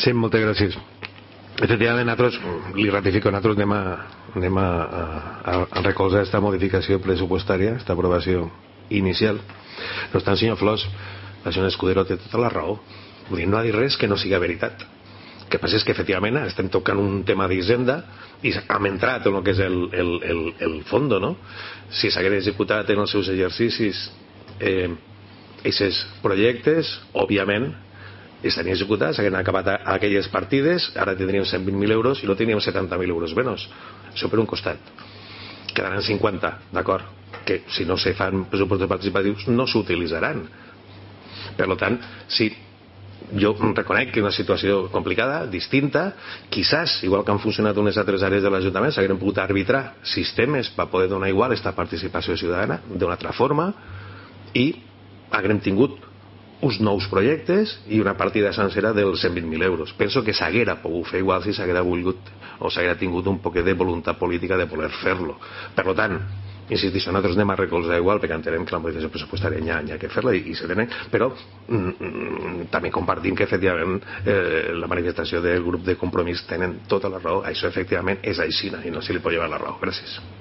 Sí, moltes gràcies. Efectivament, nosaltres, li ratifico, nosaltres anem a recolzar aquesta modificació pressupostària, aquesta aprovació inicial. No obstant, senyor Flors, el senyor Escudero té tota la raó. Vull dir, no ha dit res que no siga veritat. El que passa és que efectivament estem tocant un tema d'Hisenda i hem entrat en el que és el fondo, no? Si s'hagués executat en els seus exercicis aquests projectes, òbviament estarien executats, s'hagueren acabat aquelles partides, ara tindríem 120.000 euros i no tindríem 70.000 euros menys. Això per un costat. Quedaran 50, d'acord, que si no se fan pressupostos participatius no s'utilitzaran. Per tant, si jo reconec que és una situació complicada, distinta, quizás, igual que han funcionat unes altres àrees de l'Ajuntament, s'hagueren pogut arbitrar sistemes per poder donar igual aquesta participació ciutadana d'una altra forma i haguem tingut uns nous projectes i una partida sencera dels 120.000 euros. Penso que s'haguera pogut fer igual si s'haguera volgut o s'haguera tingut un poquet de voluntat política de poder fer-lo. Per tant, insistixo, nosaltres anem a recolzar igual perquè entenem que la modificació pressupostària hi ha que fer-la i se tenen, però també compartim que efectivament la manifestació del grup de Compromís tenen tota la raó, això efectivament és així i no se li pot llevar la raó. Gràcies.